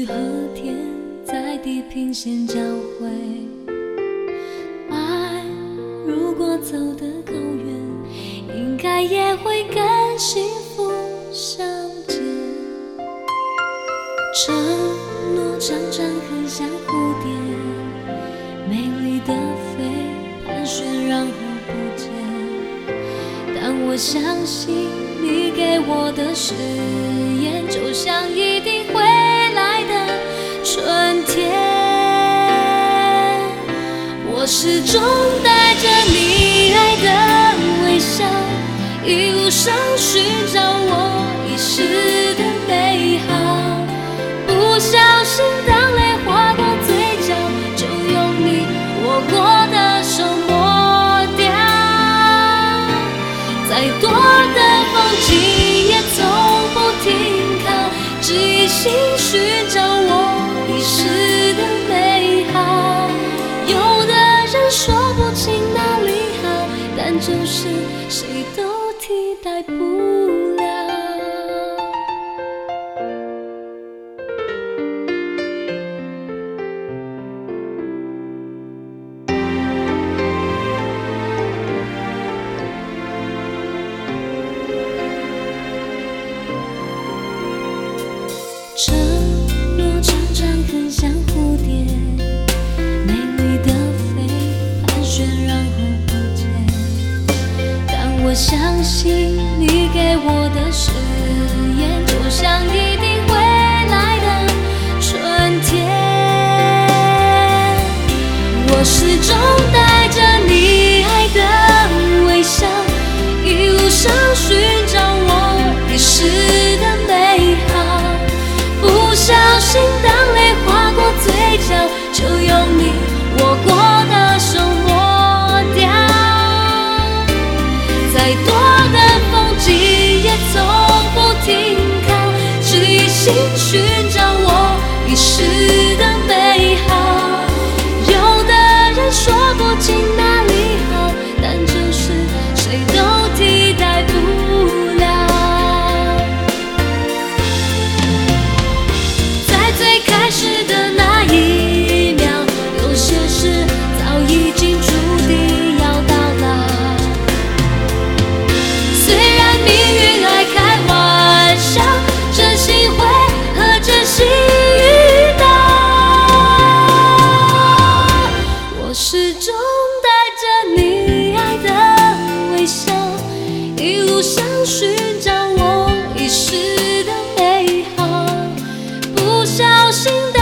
和天在地平线交汇。爱如果走得够远，应该也会跟幸福相见。承诺常常很像蝴蝶，美丽的飞，盘旋然后不见。但我相信你给我的誓言，就像一定会来的春天。我始终带着你爱的微笑，一路上寻找我遗失的美好。不小心当泪划过嘴角，就用你握过的手抹掉。再多的风景也从不停靠，只一心寻找我遗失的美好。有的人说不清哪里好，但就是谁都替代不了。承诺常常很像蝴蝶，美丽的飞，盘旋然后不见。但我相信你给我的誓言，就像一定会来的春天。我始终带着你爱的微笑，一路上寻找我遗失的美好。不小心当泪划过嘴角，就用你握过的手抹掉。再多的风景也从不停靠，只一心寻找我遗失的美好。有的人说不清哪里好，但就是谁都替代不了。最开始的那一秒，有些事早已经注定要到老。虽然命运爱开玩笑，真心会和真心遇到。我始终带着你爱的微笑，一路上寻找我遗失的美好。不小心的